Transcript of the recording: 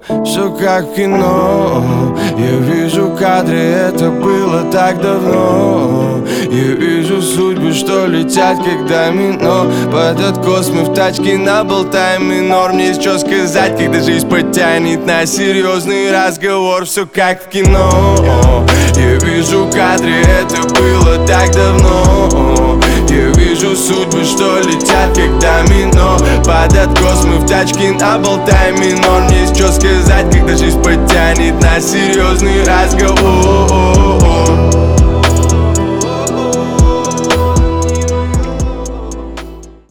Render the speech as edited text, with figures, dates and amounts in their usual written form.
все как в кино. Я вижу кадры, это было так давно. Я вижу судьбы, что летят как домино. Под откос мы в тачке наболтаем минор. Мне есть что сказать, когда жизнь потянет на серьезный разговор. Все как в кино. Я вижу кадры, это было так давно. Я вижу судьбы, что летят как домино. Под откос мы в тачке наболтаем минор. Мне есть что сказать, когда жизнь потянет на серьезный разговор.